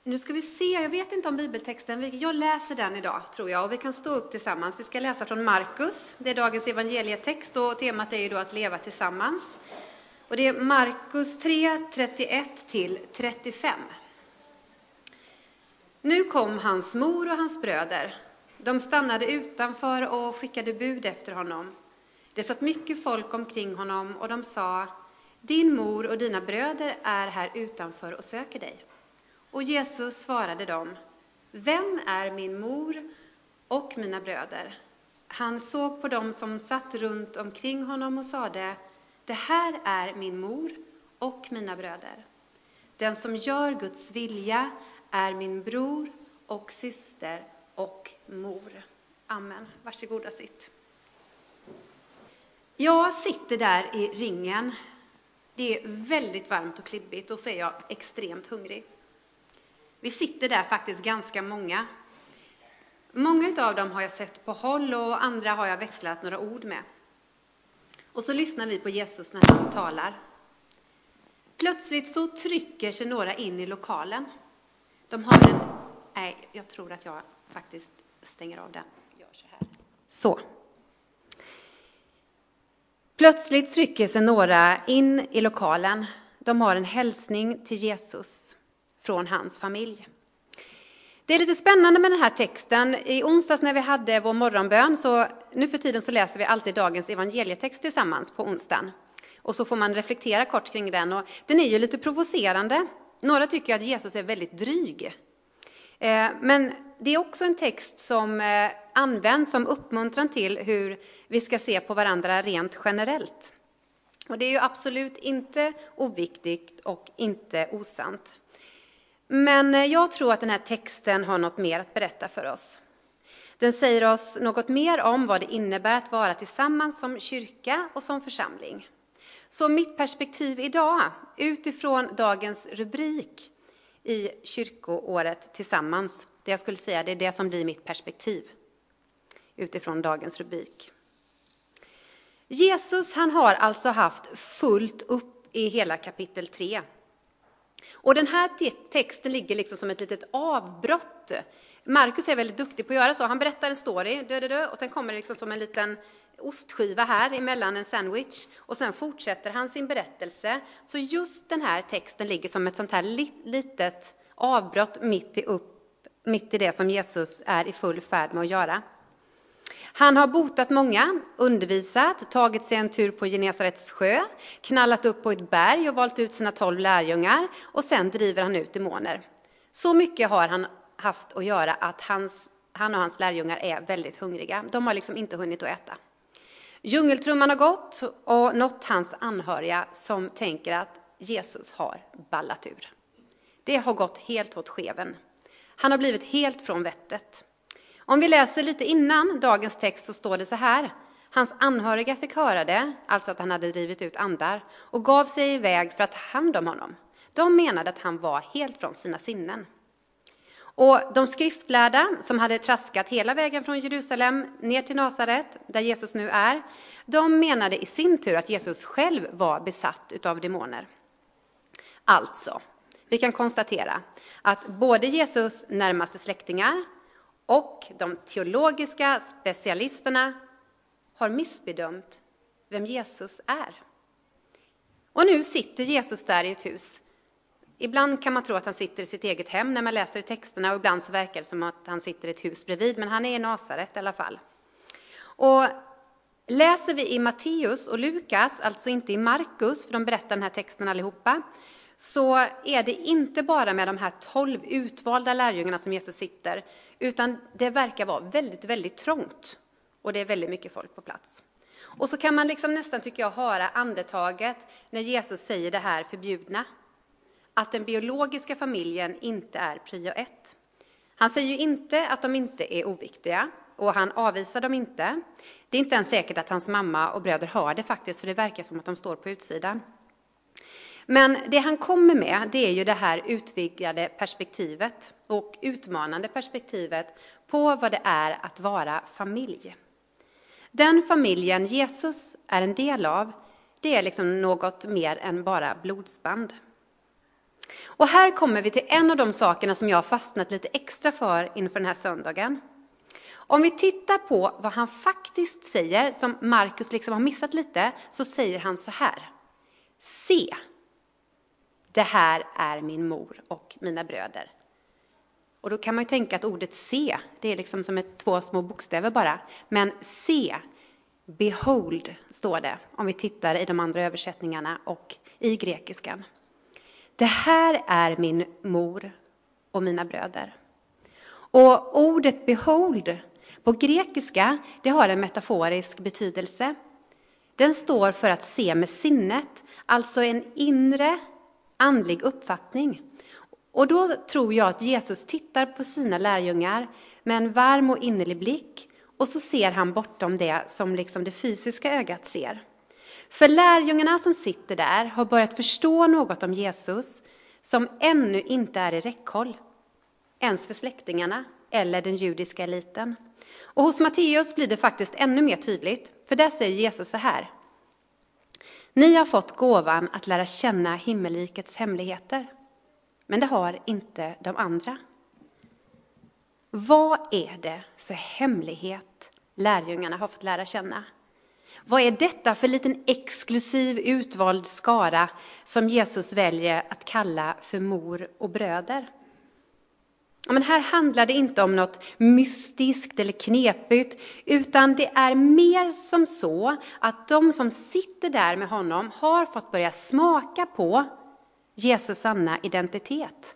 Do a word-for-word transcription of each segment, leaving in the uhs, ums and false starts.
Nu ska vi se, jag vet inte om bibeltexten, jag läser den idag tror jag och vi kan stå upp tillsammans. Vi ska läsa från Markus, det är dagens evangelietext och temat är ju då att leva tillsammans. Och det är Markus tre, trettioett till trettiofem. Nu kom hans mor och hans bröder. De stannade utanför och skickade bud efter honom. Det satt mycket folk omkring honom och de sa: din mor och dina bröder är här utanför och söker dig. Och Jesus svarade dem: vem är min mor och mina bröder? Han såg på dem som satt runt omkring honom och sade: det här är min mor och mina bröder. Den som gör Guds vilja är min bror och syster och mor. Amen. Varsågoda sitt. Jag sitter där i ringen. Det är väldigt varmt och klibbigt och så är jag extremt hungrig. Vi sitter där faktiskt ganska många. Många av dem har jag sett på håll och andra har jag växlat några ord med. Och så lyssnar vi på Jesus när han talar. Plötsligt så trycker sig några in i lokalen. De har en... Nej, jag tror att jag faktiskt stänger av den. Gör så här. Så. Plötsligt trycker sig några in i lokalen. De har en hälsning till Jesus från hans familj. Det är lite spännande med den här texten. I onsdags när vi hade vår morgonbön, så nu för tiden så läser vi alltid dagens evangelietext tillsammans på onsdagen. Och så får man reflektera kort kring den. Och den är ju lite provocerande. Några tycker att Jesus är väldigt dryg. Men det är också en text som används som uppmuntran till hur vi ska se på varandra rent generellt. Och det är ju absolut inte oviktigt och inte osant. Men jag tror att den här texten har något mer att berätta för oss. Den säger oss något mer om vad det innebär att vara tillsammans som kyrka och som församling. Så mitt perspektiv idag, utifrån dagens rubrik i kyrkoåret tillsammans, det jag skulle säga, det är det som blir mitt perspektiv utifrån dagens rubrik. Jesus, han har alltså haft fullt upp i hela kapitel tre. Och den här texten ligger liksom som ett litet avbrott. Markus är väldigt duktig på att göra så. Han berättar en story, dö, dö, dö, och sen kommer det liksom som en liten ostskiva här emellan en sandwich. Och sen fortsätter han sin berättelse. Så just den här texten ligger som ett sånt här litet avbrott mitt i, upp, mitt i det som Jesus är i full färd med att göra. Han har botat många, undervisat, tagit sig en tur på Genesarets sjö, knallat upp på ett berg och valt ut sina tolv lärjungar och sen driver han ut demoner. Så mycket har han haft att göra att hans, han och hans lärjungar är väldigt hungriga. De har liksom inte hunnit att äta. Djungeltrumman har gått och nått hans anhöriga som tänker att Jesus har ballat ur. Det har gått helt åt skeven. Han har blivit helt från vettet. Om vi läser lite innan dagens text så står det så här. Hans anhöriga fick höra det, alltså att han hade drivit ut andar, och gav sig iväg för att ta hand om honom. De menade att han var helt från sina sinnen. Och de skriftlärda som hade traskat hela vägen från Jerusalem ner till Nasaret, där Jesus nu är, de menade i sin tur att Jesus själv var besatt av demoner. Alltså, vi kan konstatera att både Jesus närmaste släktingar och de teologiska specialisterna har missbedömt vem Jesus är. Och nu sitter Jesus där i ett hus. Ibland kan man tro att han sitter i sitt eget hem när man läser i texterna, och ibland så verkar det som att han sitter i ett hus bredvid, men han är i Nasaret i alla fall. Och läser vi i Matteus och Lukas, alltså inte i Markus, för de berättar den här texten allihopa, så är det inte bara med de här tolv utvalda lärjungarna som Jesus sitter, utan det verkar vara väldigt, väldigt trångt. Och det är väldigt mycket folk på plats. Och så kan man liksom nästan, tycker jag, höra andetaget när Jesus säger det här förbjudna. Att den biologiska familjen inte är prio ett. Han säger ju inte att de inte är oviktiga, och han avvisar dem inte. Det är inte ens säkert att hans mamma och bröder hör det faktiskt, för det verkar som att de står på utsidan. Men det han kommer med, det är ju det här utvidgade perspektivet och utmanande perspektivet på vad det är att vara familj. Den familjen Jesus är en del av, det är liksom något mer än bara blodsband. Och här kommer vi till en av de sakerna som jag har fastnat lite extra för inför den här söndagen. Om vi tittar på vad han faktiskt säger, som Markus liksom har missat lite, så säger han så här. Se, det här är min mor och mina bröder. Och då kan man ju tänka att ordet se, det är liksom som ett, två små bokstäver bara. Men se, behold står det om vi tittar i de andra översättningarna och i grekiskan. Det här är min mor och mina bröder. Och ordet behold på grekiska, det har en metaforisk betydelse. Den står för att se med sinnet, alltså en inre andlig uppfattning. Och då tror jag att Jesus tittar på sina lärjungar med en varm och innerlig blick. Och så ser han bortom det som liksom det fysiska ögat ser. För lärjungarna som sitter där har börjat förstå något om Jesus som ännu inte är i räckhåll. Ens för släktingarna eller den judiska eliten. Och hos Matteus blir det faktiskt ännu mer tydligt. För där säger Jesus så här. Ni har fått gåvan att lära känna himmelrikets hemligheter. Men det har inte de andra. Vad är det för hemlighet lärjungarna har fått lära känna? Vad är detta för liten exklusiv utvald skara som Jesus väljer att kalla för mor och bröder? Men här handlar det inte om något mystiskt eller knepigt, utan det är mer som så att de som sitter där med honom har fått börja smaka på Jesus sanna identitet.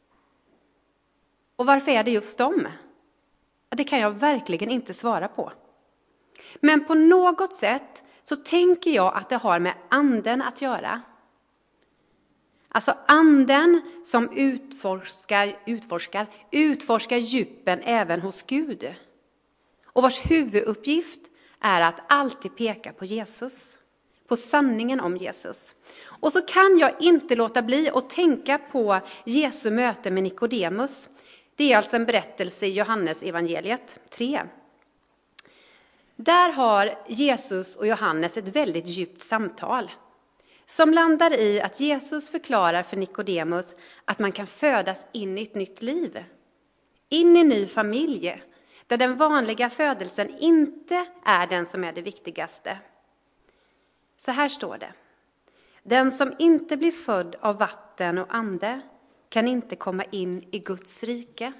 Och varför är det just dem? Det kan jag verkligen inte svara på. Men på något sätt så tänker jag att det har med anden att göra. Alltså anden som utforskar, utforskar, utforskar djupen även hos Gud. Och vars huvuduppgift är att alltid peka på Jesus. På sanningen om Jesus. Och så kan jag inte låta bli att tänka på Jesu möte med Nikodemus. Det är alltså en berättelse i Johannes evangeliet tre. Där har Jesus och Johannes ett väldigt djupt samtal. Som landar i att Jesus förklarar för Nikodemus att man kan födas in i ett nytt liv. In i en ny familj. Där den vanliga födelsen inte är den som är det viktigaste. Så här står det. Den som inte blir född av vatten och ande kan inte komma in i Guds rike.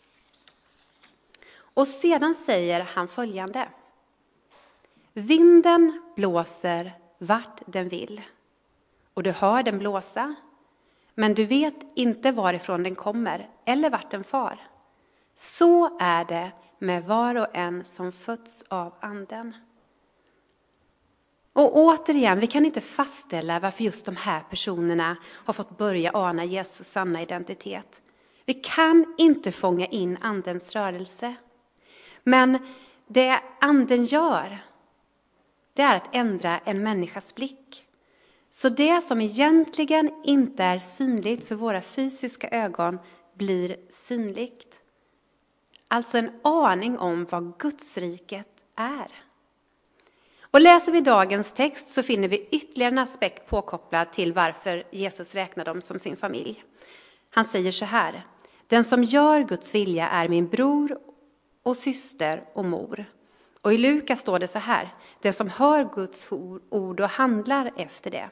Och sedan säger han följande. Vinden blåser vart den vill. Och du hör den blåsa. Men du vet inte varifrån den kommer eller vart den far. Så är det med var och en som föds av anden. Och återigen, vi kan inte fastställa varför just de här personerna har fått börja ana Jesus sanna identitet. Vi kan inte fånga in andens rörelse. Men det anden gör, det är att ändra en människas blick. Så det som egentligen inte är synligt för våra fysiska ögon blir synligt. Alltså en aning om vad Guds riket är. Och läser vi dagens text så finner vi ytterligare en aspekt påkopplad till varför Jesus räknar dem som sin familj. Han säger så här. Den som gör Guds vilja är min bror och syster och mor. Och i Lukas står det så här. Den som hör Guds ord och handlar efter det.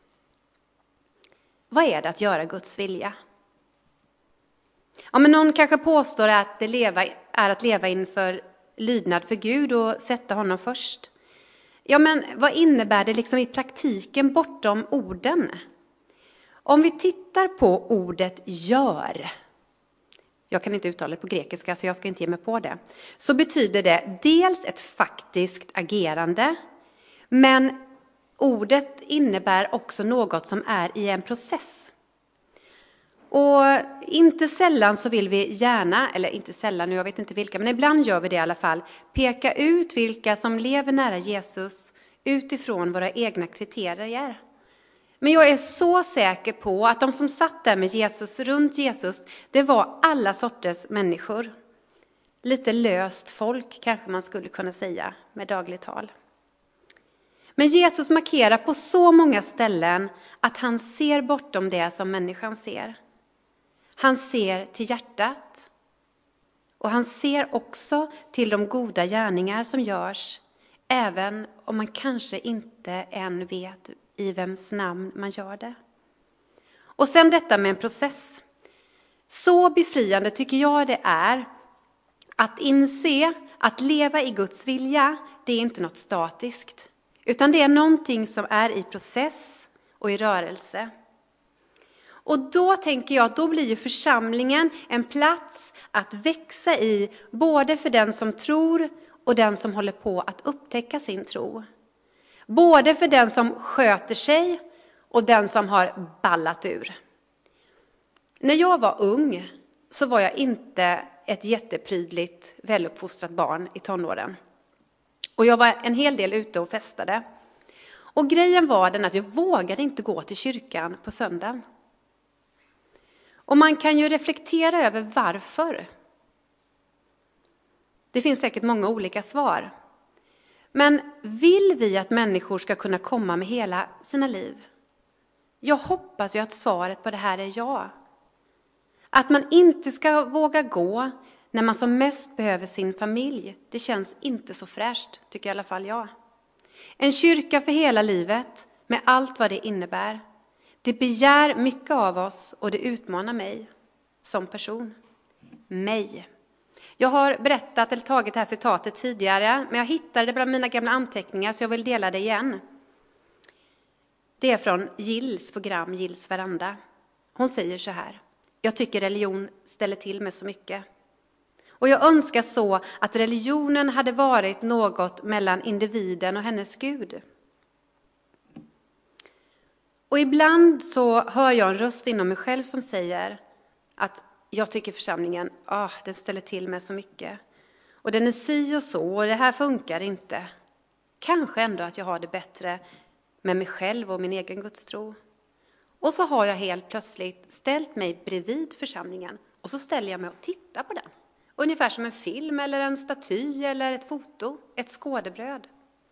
Vad är det att göra Guds vilja? Ja, men någon kanske påstår att det leva, är att leva inför lydnad för Gud och sätta honom först. Ja, men vad innebär det liksom i praktiken bortom orden? Om vi tittar på ordet gör, jag kan inte uttala det på grekiska så jag ska inte ge mig på det, så betyder det dels ett faktiskt agerande, men ordet innebär också något som är i en process. Och inte sällan så vill vi gärna, eller inte sällan, jag vet inte vilka, men ibland gör vi det i alla fall, peka ut vilka som lever nära Jesus utifrån våra egna kriterier. Men jag är så säker på att de som satt där med Jesus, runt Jesus, det var alla sorters människor. Lite löst folk kanske man skulle kunna säga med dagligt tal. Men Jesus markerar på så många ställen att han ser bortom det som människan ser. Han ser till hjärtat. Och han ser också till de goda gärningar som görs, även om man kanske inte än vet i vems namn man gör det. Och sen detta med en process. Så befriande tycker jag det är att inse att leva i Guds vilja, det är inte något statiskt. Utan det är någonting som är i process och i rörelse. Och då tänker jag att då blir ju församlingen en plats att växa i, både för den som tror och den som håller på att upptäcka sin tro. Både för den som sköter sig och den som har ballat ur. När jag var ung så var jag inte ett jätteprydligt, väluppfostrat barn i tonåren. Och jag var en hel del ute och festade. Och grejen var den att jag vågade inte gå till kyrkan på söndagen. Och man kan ju reflektera över varför. Det finns säkert många olika svar. Men vill vi att människor ska kunna komma med hela sina liv? Jag hoppas ju att svaret på det här är ja. Att man inte ska våga gå när man som mest behöver sin familj. Det känns inte så fräscht, tycker i alla fall jag. En kyrka för hela livet, med allt vad det innebär. Det begär mycket av oss och det utmanar mig som person. Mig. Jag har berättat eller tagit det här citatet tidigare, men jag hittade det bland mina gamla anteckningar så jag vill dela det igen. Det är från Gills program Gills veranda. Hon säger så här: jag tycker religion ställer till med så mycket. Och jag önskar så att religionen hade varit något mellan individen och hennes Gud. Och ibland så hör jag en röst inom mig själv som säger att jag tycker församlingen, ah, den ställer till med så mycket. Och den är si och så och det här funkar inte. Kanske ändå att jag har det bättre med mig själv och min egen gudstro. Och så har jag helt plötsligt ställt mig bredvid församlingen och så ställer jag mig och tittar på den. Ungefär som en film eller en staty eller ett foto, ett skådebröd.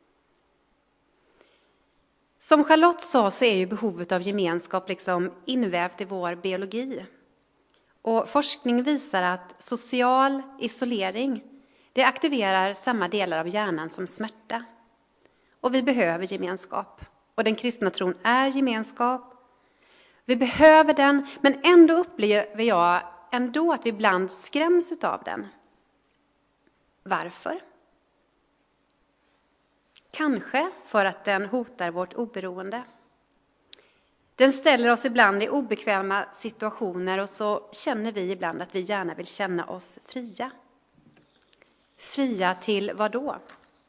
Som Charlotte sa så är ju behovet av gemenskap liksom invävt i vår biologi. Och forskning visar att social isolering, det aktiverar samma delar av hjärnan som smärta. Och vi behöver gemenskap. Och den kristna tron är gemenskap. Vi behöver den, men ändå upplever jag ändå att vi ibland skräms av den. Varför? Kanske för att den hotar vårt oberoende. Den ställer oss ibland i obekväma situationer och så känner vi ibland att vi gärna vill känna oss fria. Fria till vad då?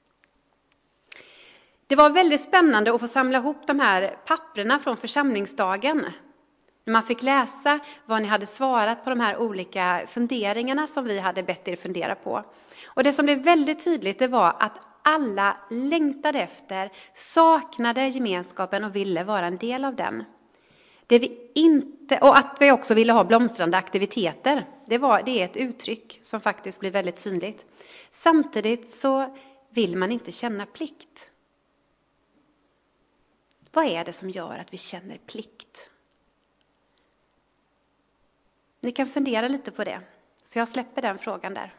Det var väldigt spännande att få samla ihop de här papperna från församlingsdagen. När man fick läsa vad ni hade svarat på de här olika funderingarna som vi hade bett er fundera på. Och det som blev väldigt tydligt det var att alla längtade efter, saknade gemenskapen och ville vara en del av den. Det vi inte, och att vi också ville ha blomstrande aktiviteter, det, var, det är ett uttryck som faktiskt blir väldigt synligt. Samtidigt så vill man inte känna plikt. Vad är det som gör att vi känner plikt? Ni kan fundera lite på det, så jag släpper den frågan där.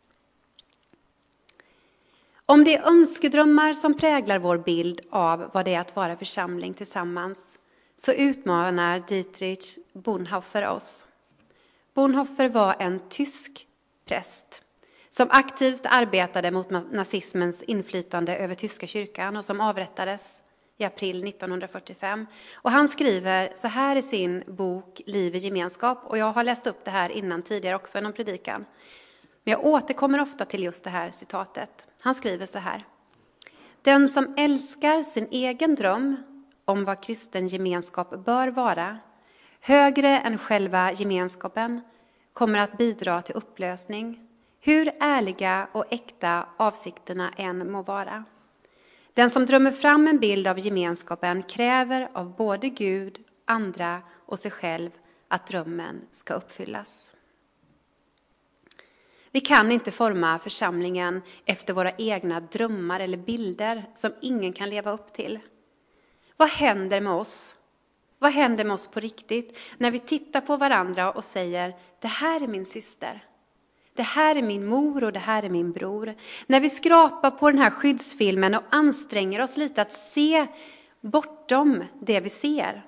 Om det är önskedrömmar som präglar vår bild av vad det är att vara församling tillsammans, så utmanar Dietrich Bonhoeffer oss. Bonhoeffer var en tysk präst som aktivt arbetade mot nazismens inflytande över tyska kyrkan och som avrättades i april nittonhundrafyrtiofem. Och han skriver så här i sin bok Liv i gemenskap, och jag har läst upp det här innan tidigare också i någon predikan. Men jag återkommer ofta till just det här citatet. Han skriver så här: den som älskar sin egen dröm om vad kristen gemenskap bör vara, högre än själva gemenskapen, kommer att bidra till upplösning, hur ärliga och äkta avsikterna än må vara. Den som drömmer fram en bild av gemenskapen kräver av både Gud, andra och sig själv att drömmen ska uppfyllas. Vi kan inte forma församlingen efter våra egna drömmar eller bilder som ingen kan leva upp till. Vad händer med oss? Vad händer med oss på riktigt när vi tittar på varandra och säger, det här är min syster. Det här är min mor och det här är min bror. När vi skrapar på den här skyddsfilmen och anstränger oss lite att se bortom det vi ser.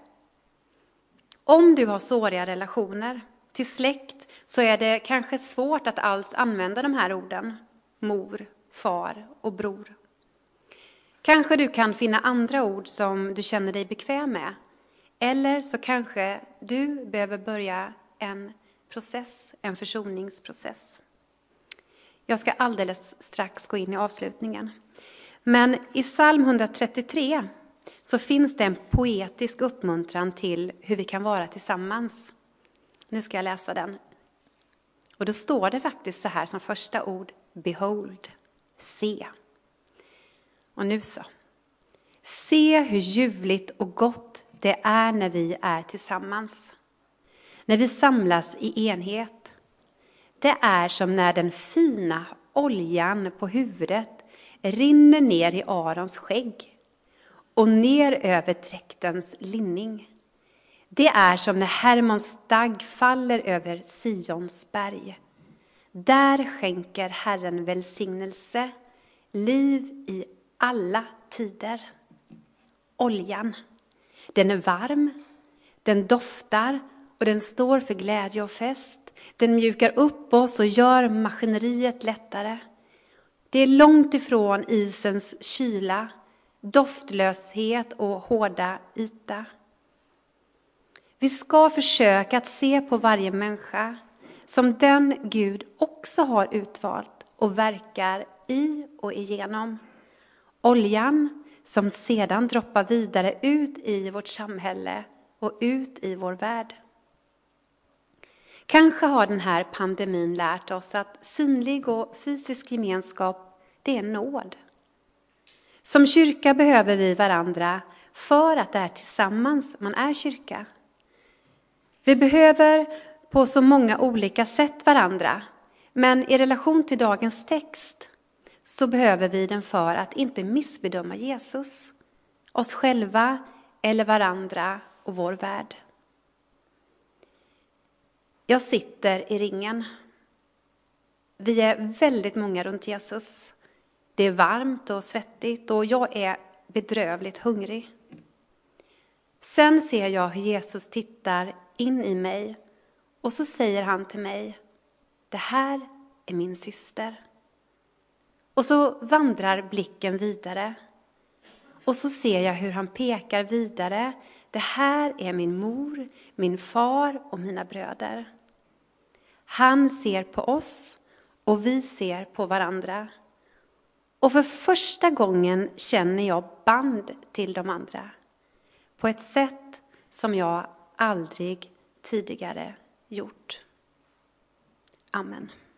Om du har såriga relationer till släkt så är det kanske svårt att alls använda de här orden. Mor, far och bror. Kanske du kan finna andra ord som du känner dig bekväm med. Eller så kanske du behöver börja en process, en försoningsprocess. Jag ska alldeles strax gå in i avslutningen. Men i psalm etthundratrettiotre så finns det en poetisk uppmuntran till hur vi kan vara tillsammans. Nu ska jag läsa den. Och då står det faktiskt så här som första ord, behold, se. Och nu så. Se hur ljuvligt och gott det är när vi är tillsammans. När vi samlas i enhet. Det är som när den fina oljan på huvudet rinner ner i Arons skägg och ner över dräktens linning. Det är som när Hermons dagg faller över Sions berg. Där skänker Herren välsignelse, liv i alla tider. Oljan, den är varm, den doftar och den står för glädje och fest. Den mjukar upp oss och gör maskineriet lättare. Det är långt ifrån isens kyla, doftlöshet och hårda yta. Vi ska försöka att se på varje människa som den Gud också har utvalt och verkar i och igenom. Oljan som sedan droppar vidare ut i vårt samhälle och ut i vår värld. Kanske har den här pandemin lärt oss att synlig och fysisk gemenskap, det är nåd. Som kyrka behöver vi varandra för att det är tillsammans man är kyrka. Vi behöver på så många olika sätt varandra, men i relation till dagens text så behöver vi den för att inte missbedöma Jesus, oss själva eller varandra och vår värld. Jag sitter i ringen. Vi är väldigt många runt Jesus. Det är varmt och svettigt och jag är bedrövligt hungrig. Sen ser jag hur Jesus tittar in i mig och så säger han till mig, det här är min syster. Och så vandrar blicken vidare och så ser jag hur han pekar vidare, det här är min mor, min far och mina bröder. Han ser på oss och vi ser på varandra. Och för första gången känner jag band till de andra. På ett sätt som jag aldrig tidigare gjort. Amen.